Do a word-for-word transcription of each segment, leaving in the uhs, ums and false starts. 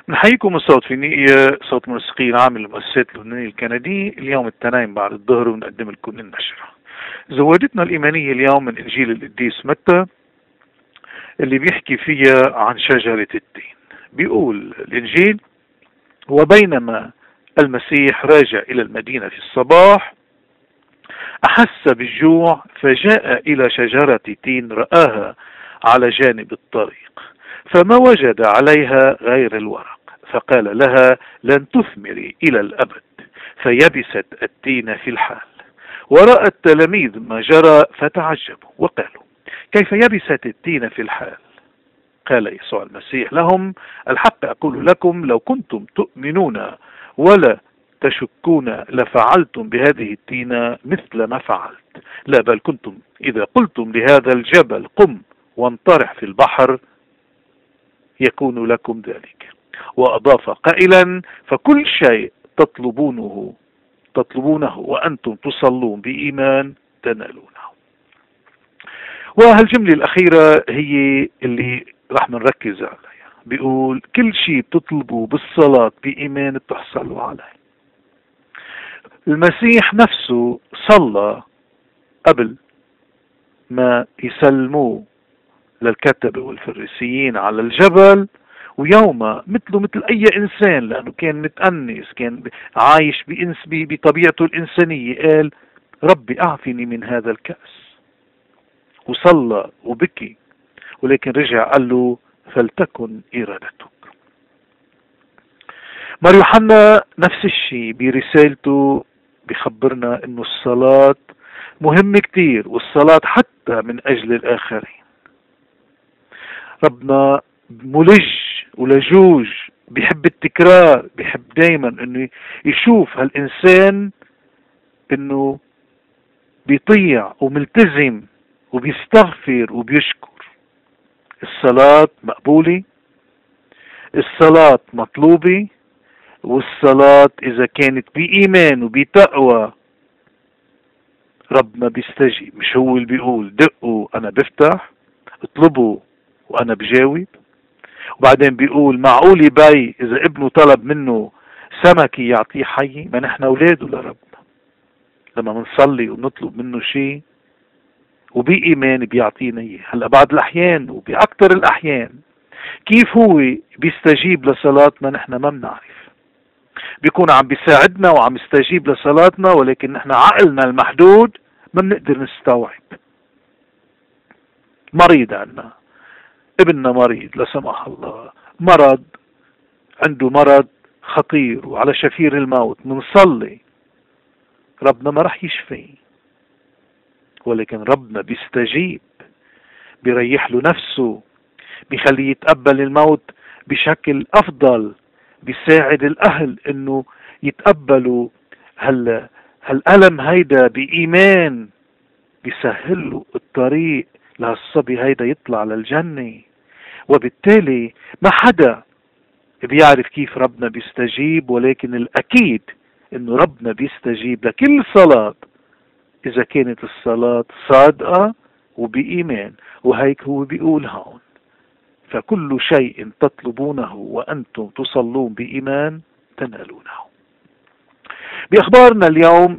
نحييكم الصوت في نية صوت موسيقي العام للمؤسسات اللبنانية الكندية اليوم التنايم بعد الظهر ونقدم لكم النشرة. زودتنا الإيمانية اليوم من إنجيل القديس متى اللي بيحكي فيها عن شجرة التين. بيقول الإنجيل: وبينما المسيح راجع إلى المدينة في الصباح أحس بالجوع فجاء إلى شجرة تين رآها على جانب الطريق فما وجد عليها غير الورق فقال لها: لن تثمري إلى الأبد. فيبست التين في الحال. ورأى التلاميذ ما جرى فتعجبوا وقالوا: كيف يبست التين في الحال؟ قال يسوع المسيح لهم: الحق أقول لكم لو كنتم تؤمنون ولا تشكون لفعلتم بهذه التينة مثل ما فعلت. لا بل كنتم إذا قلتم لهذا الجبل قم وانطرح في البحر يكون لكم ذلك. وأضاف قائلا: فكل شيء تطلبونه تطلبونه وأنتم تصلون بإيمان تنالونه. وهالجملة الأخيرة هي اللي راح نركز عليها. بيقول كل شيء بتطلبوا بالصلاة بإيمان بتحصلوا عليه. المسيح نفسه صلى قبل ما يسلموه للكتبة والفريسيين على الجبل، ويوم مثله مثل أي إنسان لأنه كان متأنس، كان عايش بإنس بطبيعته الإنسانية، قال: ربي أعفني من هذا الكأس. وصلى وبكي، ولكن رجع قال له: فلتكن إرادتك. مار يوحنا نفس الشيء برسالته بيخبرنا إنه الصلاة مهمة كتير، والصلاة حتى من أجل الآخرين. ربنا ملج ولجوج، بيحب التكرار، بيحب دايما انه يشوف هالإنسان انه بيطيع وملتزم وبيستغفر وبيشكر. الصلاة مقبولة، الصلاة مطلوبة، والصلاة إذا كانت بإيمان وبتقوى ربنا بيستجيب. مش هو اللي بيقول دقوا أنا بفتح، اطلبوا وأنا بجاوب؟ وبعدين بيقول معقول بي إذا ابنه طلب منه سمكة يعطيه حي؟ ما نحن أولاده لربنا لما منصلي ونطلب منه شيء وبإيمان بيعطينا إياه. هلأ بعض الأحيان وبأكثر الأحيان كيف هو بيستجيب لصلاتنا نحن ما بنعرف. بيكون عم بيساعدنا وعم يستجيب لصلاتنا، ولكن نحن عقلنا المحدود ما بنقدر نستوعب. مريض عنا، ابننا مريض لا سمح الله، مرض، عنده مرض خطير وعلى شفير الموت، منصلي ربنا ما رح يشفيه، ولكن ربنا بيستجيب، بيريح له نفسه، بيخليه يتقبل الموت بشكل أفضل، بيساعد الأهل إنه يتقبلوا هال هالألم هيدا بإيمان، بيسهل له الطريق لهالصبي هيدا يطلع للجنة. وبالتالي ما حدا بيعرف كيف ربنا بيستجيب، ولكن الأكيد إنه ربنا بيستجيب لكل صلاة إذا كانت الصلاة صادقة وبإيمان. وهيك هو بيقول هون: فكل شيء تطلبونه وأنتم تصلون بإيمان تنالونه. بأخبارنا اليوم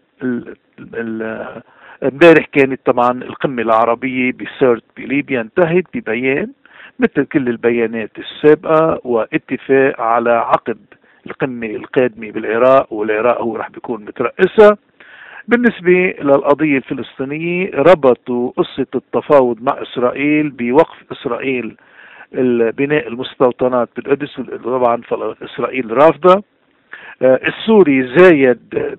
امبارح كانت طبعا القمة العربية بسيرت بليبيا، انتهت ببيان مثل كل البيانات السابقة واتفاق على عقد القمة القادمة بالعراق، والعراق هو رح بيكون مترأسها. بالنسبة للقضية الفلسطينية ربطوا قصة التفاوض مع إسرائيل بوقف إسرائيل بناء المستوطنات بالقدس، طبعا إسرائيل رافضة. السوري زايد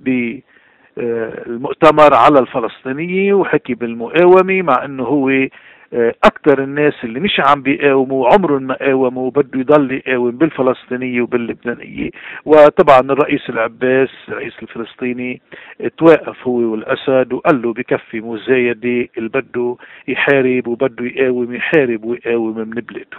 بالمؤتمر على الفلسطينية وحكي بالمقاومة، مع انه هو اكثر الناس اللي مش عم بيقاوموا عمرهم ما قاوموا، بده يضل يقاوم بالفلسطينية وباللبنانية. وطبعا الرئيس العباس الرئيس الفلسطيني توقف هو والاسد وقال له بكفي مزايدة، اللي بده يحارب وبده يقاوم يحارب ويقاوم من بلاده.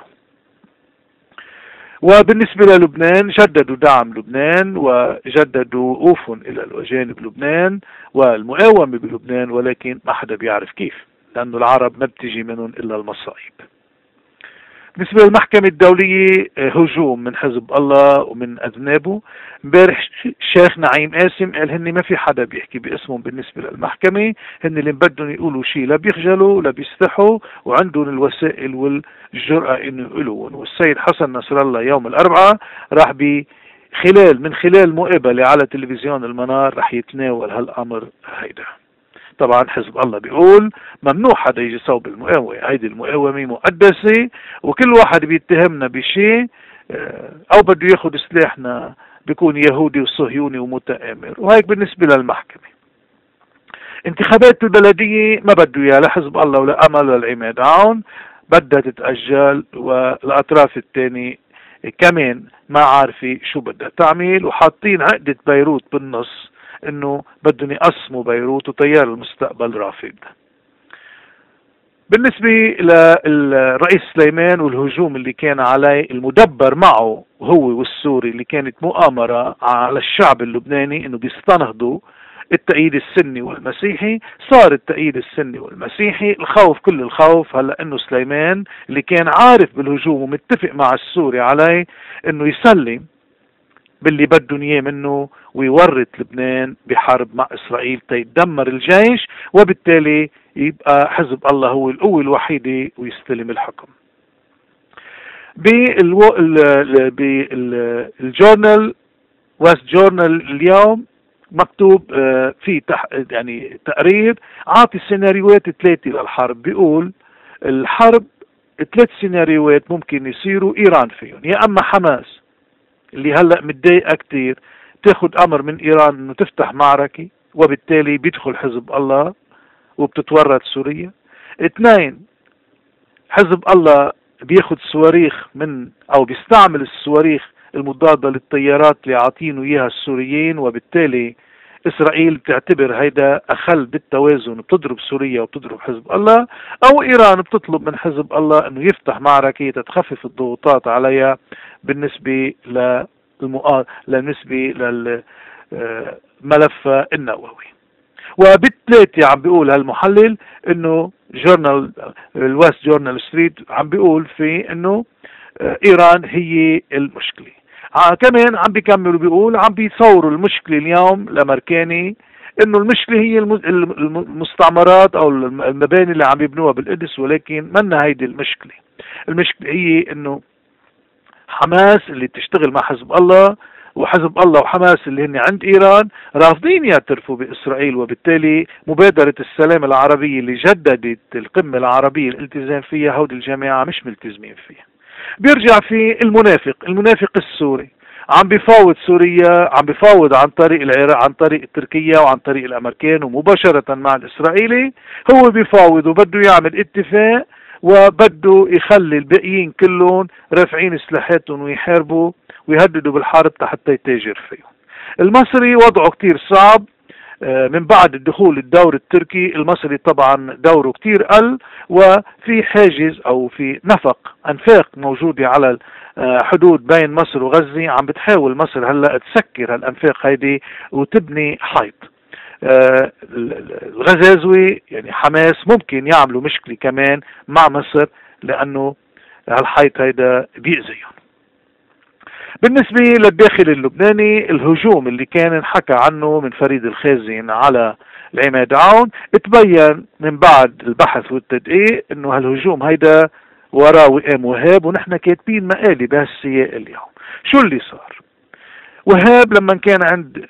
وبالنسبة للبنان جددوا دعم لبنان وجددوا وقوفهم إلى الأجانب لبنان والمقاومة بلبنان، ولكن ما حدا بيعرف كيف، لأنه العرب ما بتجي منهم إلا المصائب. بالنسبة للمحكمة الدولية هجوم من حزب الله ومن أذنابه. امبارح الشيخ نعيم قاسم قال هن ما في حدا بيحكي باسمهم بالنسبة للمحكمة، هن اللي بدهم يقولوا شيء لا بيخجلوا لا بيستحوا وعندهم الوسائل والجرأة انه يقولون. والسيد حسن نصر الله يوم الأربعاء راح ب خلال من خلال مقابلة على تلفزيون المنار راح يتناول هالأمر هيدا. طبعا حزب الله بيقول ممنوع حدا يجي صوب المقاومة، هيدي المقاومة مقدسة وكل واحد بيتهمنا بشيء او بده ياخد سلاحنا بيكون يهودي وصهيوني ومتآمر. وهيك بالنسبة للمحكمة. انتخابات البلدية ما بده اياها لا حزب الله ولا امل ولا العماد عون، بدها تتأجل والاطراف الثانية كمان ما عارفة شو بدها تعمل، وحاطين عقدة بيروت بالنص انه بدهم يقسموا بيروت وتيار المستقبل رافض. بالنسبة للرئيس سليمان والهجوم اللي كان عليه المدبر معه هو والسوري اللي كانت مؤامرة على الشعب اللبناني انه بيستنهضوا التأييد السني والمسيحي، صار التأييد السني والمسيحي الخوف كل الخوف هلا انه سليمان اللي كان عارف بالهجوم ومتفق مع السوري عليه انه يسلم باللي بدهم اياه منه ويورط لبنان بحرب مع اسرائيل تيدمر الجيش، وبالتالي يبقى حزب الله هو القوة الوحيدة ويستلم الحكم. بالجورنال ويست جورنال اليوم مكتوب في يعني تقرير عاطي سيناريوهات ثلاثة للحرب. بيقول الحرب ثلاث سيناريوهات ممكن يصيروا ايران فيهم، يا اما حماس اللي هلأ متضايقة كتير تاخد امر من ايران انه تفتح معركة وبالتالي بيدخل حزب الله وبتتورط سوريا. اثنين، حزب الله بياخد صواريخ من او بيستعمل الصواريخ المضادة للطيارات اللي عاطينه اياها السوريين، وبالتالي اسرائيل بتعتبر هيدا اخل بالتوازن بتضرب سوريا وبتضرب حزب الله، او ايران بتطلب من حزب الله انه يفتح معركة تتخفف الضغوطات عليها بالنسبة للمؤ... بالنسبة للملف النووي. وبالثلاثة عم بيقول هالمحلل انه جورنال الويست جورنال ستريت عم بيقول في انه ايران هي المشكلة. آه كمان عم بيكملوا بيقول عم بيصوروا المشكلة اليوم الامريكاني انه المشكلة هي المستعمرات او المباني اللي عم يبنوها بالقدس، ولكن منا هيدي المشكلة. المشكلة هي انه حماس اللي بتشتغل مع حزب الله وحزب الله وحماس اللي هن عند ايران رافضين يعترفوا باسرائيل، وبالتالي مبادرة السلام العربية اللي جددت القمة العربية الالتزام فيها هودي الجماعة مش ملتزمين فيها. بيرجع في المنافق المنافق السوري عم بيفاوض سوريا، عم بيفاوض عن طريق العراق عن طريق تركيا وعن طريق الامريكان ومباشرة مع الاسرائيلي. هو بيفاوض وبده يعمل اتفاق وبده يخلي الباقيين كلهم رافعين سلاحاتهم ويحاربوا ويهددوا بالحرب حتى يتاجر فيهم. المصري وضعه كتير صعب من بعد الدخول الدور التركي. المصري طبعا دوره كتير قل، وفي حاجز او في نفق انفاق موجودة على حدود بين مصر وغزة. عم بتحاول مصر هلا تسكر هالانفاق هيدي وتبني حيط. الغزازوي يعني حماس ممكن يعملوا مشكلة كمان مع مصر لانه هالحيط هيدا بيأذيهم. بالنسبة للداخل اللبناني الهجوم اللي كان انحكى عنه من فريد الخازن على العماد عون تبين من بعد البحث والتدقيق انه هالهجوم هيدا وراه وئام وهاب، ونحن كاتبين مقالي بهالسياق اليوم. شو اللي صار؟ وهاب لما كان عند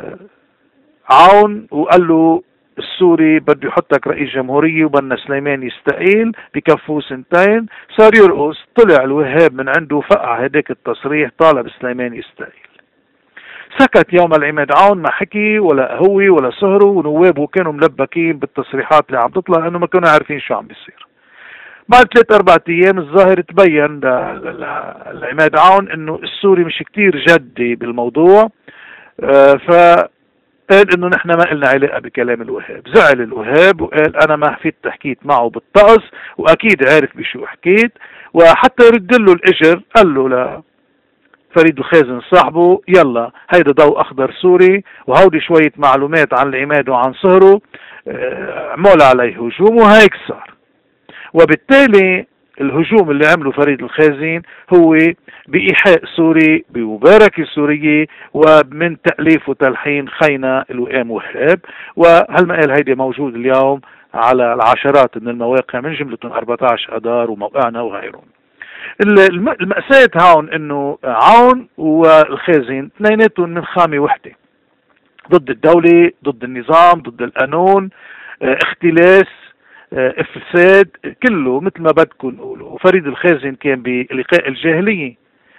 عون وقال له السوري بده يحطك رئيس جمهورية وبدنا سليمان يستقيل بكفوه سنتين، صار يرقص. طلع الوهاب من عنده فقع هداك التصريح طالب سليمان يستقيل. سكت يوم العماد عون ما حكي ولا هو ولا صهره، ونوابه كانوا ملبكين بالتصريحات اللي عم تطلع لانه ما كانوا عارفين شو عم بيصير. بعد ثلاث اربع ايام الظاهر تبين العماد عون انه السوري مش كتير جدي بالموضوع، ف قال انه نحن ما لنا علاقه بكلام الوهاب. زعل الوهاب وقال انا ما فيت حكيت معه بالطقس واكيد عارف بشو حكيت، وحتى يرد له الاجر قال له لفريد الخازن صاحبه يلا هيدا ضوء اخضر سوري وهودي شويه معلومات عن العماد وعن صهره، عمول عليه هجوم وهيك صار. وبالتالي الهجوم اللي عمله فريد الخازن هو بإيحاء سوري بمباركة سورية ومن تأليف وتلحين خينا الوئام وهاب. وهالمقال هيدي موجود اليوم على العشرات من المواقع من جملتهم أربعة عشر أدار وموقعنا وغيرهم. المأساة هون انه عون والخازن اثنيناتهم من خامة وحدة، ضد الدولة، ضد النظام، ضد القانون، اختلاس، افساد، كله مثل ما بدكم نقولوا. وفريد الخازن كان بلقاء الجاهلية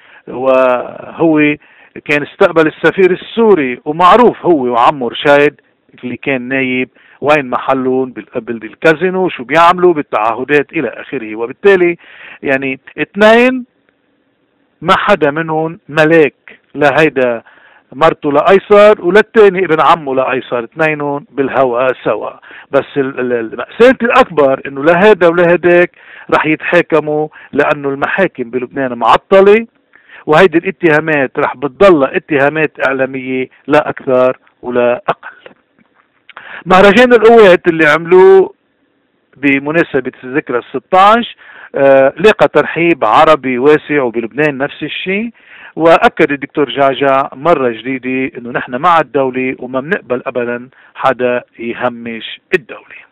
وهو كان استقبل السفير السوري، ومعروف هو وعمه رشايد اللي كان نايب وين محلهم بالكازينو، شو بيعملوا بالتعهدات الى اخره. وبالتالي يعني اثنين ما حدا منهم ملاك، لا هيدا مرته لايسر وللتاني ابن عمه لايسر، اثنينهم بالهوى سوا. بس المأساة الاكبر انه لا هذا ولا هداك رح يتحاكموا، لانه المحاكم بلبنان معطلة، وهيدي الاتهامات رح بتضلها اتهامات اعلامية لا اكثر ولا اقل. مهرجان القوات اللي عملوه بمناسبة الذكرى الستة عشر آه لقى ترحيب عربي واسع، وبلبنان نفس الشيء. واكد الدكتور جعجع مرة جديدة انه نحن مع الدولة وما بنقبل ابدا حدا يهمش الدولة.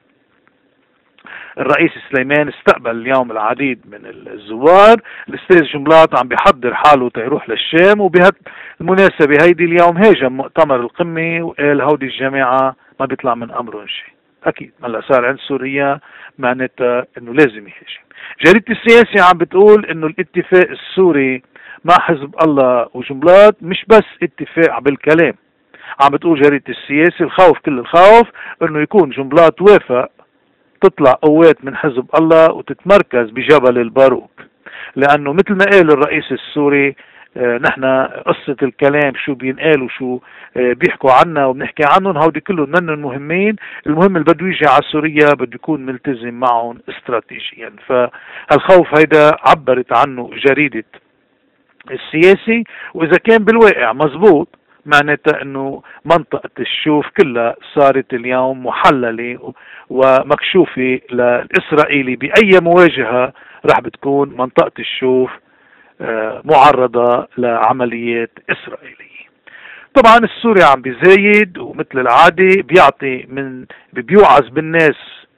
الرئيس سليمان استقبل اليوم العديد من الزوار. الاستاذ جنبلاط عم بيحضر حاله تيروح للشام، وبهالمناسبة هيدي اليوم هاجم مؤتمر القمة وقال هودي الجماعة ما بيطلع من امرهم شيء. اكيد هلا صار عند سوريا معناتها انه لازم يهاجم. جريدة السياسي عم بتقول انه الاتفاق السوري مع حزب الله وجنبلاط مش بس اتفاق بالكلام. عم بتقول جريدة السياسي الخوف كل الخوف انه يكون جنبلاط وافق تطلع قوات من حزب الله وتتمركز بجبل الباروك، لانه مثل ما قال الرئيس السوري آه نحن قصة الكلام شو بينقال وشو آه بيحكوا عنا وبنحكي عنهم هودي كلهم منهم مهمين. المهم اللي بده يجي على سوريا بده يكون ملتزم معهم استراتيجيا. فالخوف هيدا عبرت عنه جريدة السياسي، واذا كان بالواقع مزبوط معناتها انه منطقة الشوف كلها صارت اليوم محللة ومكشوفة للإسرائيلي. بأي مواجهة رح بتكون منطقة الشوف معرضة لعمليات إسرائيلية. طبعا السوري عم بيزايد ومثل العادة بيعطي من بيوعظ بالناس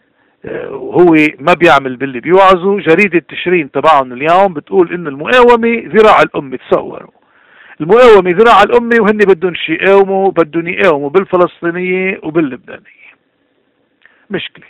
وهو ما بيعمل باللي بيوعظه. جريدة تشرين تبعهم اليوم بتقول ان المقاومة ذراع الأمة. تصوروا المقاومة ذراع الأمة وهن بدهم شي يقاوموا، بدهم يقاوموا بالفلسطينية وباللبنانية. مشكلة.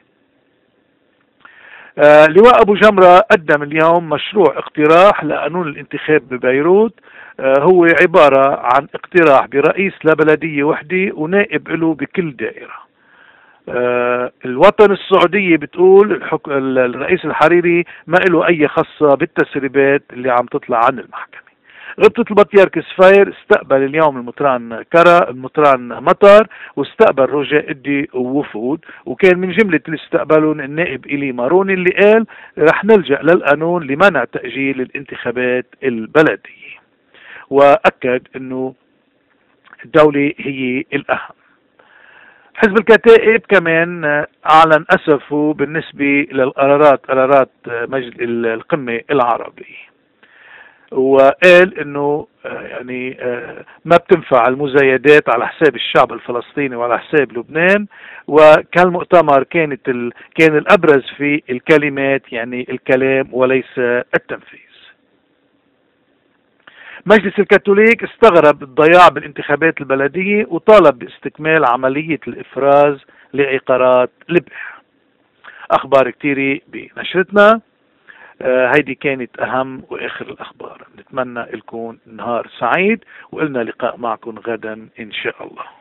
آه لواء أبو جمرة قدم اليوم مشروع اقتراح لقانون الانتخاب ببيروت. آه هو عبارة عن اقتراح برئيس لبلدية وحدة ونائب له بكل دائرة. آه الوطن السعودية بتقول الحك... الرئيس الحريري ما له أي خاصة بالتسريبات اللي عم تطلع عن المحكمة. غبطة البطيارك سفاير استقبل اليوم المطران كرا المطران مطر، واستقبل رجاء الدي ووفود. وكان من جملة اللي استقبلون النائب إلي ماروني اللي قال رح نلجأ للقانون لمنع تأجيل الانتخابات البلدية. وأكد أنه الدولة هي الأهم. حزب الكتائب كمان أعلن أسفه بالنسبة للقرارات قرارات مجلس القمة العربية، وقال انه يعني ما بتنفع المزايدات على حساب الشعب الفلسطيني وعلى حساب لبنان. وكان المؤتمر كانت ال... كان الابرز في الكلمات يعني الكلام وليس التنفيذ. مجلس الكاثوليك استغرب الضياع بالانتخابات البلدية وطالب باستكمال عملية الافراز لعقارات لبح. اخبار كتيرة بنشرتنا. آه هيدي كانت أهم وآخر الأخبار. نتمنى لكم نهار سعيد، وإلنا لقاء معكم غدا إن شاء الله.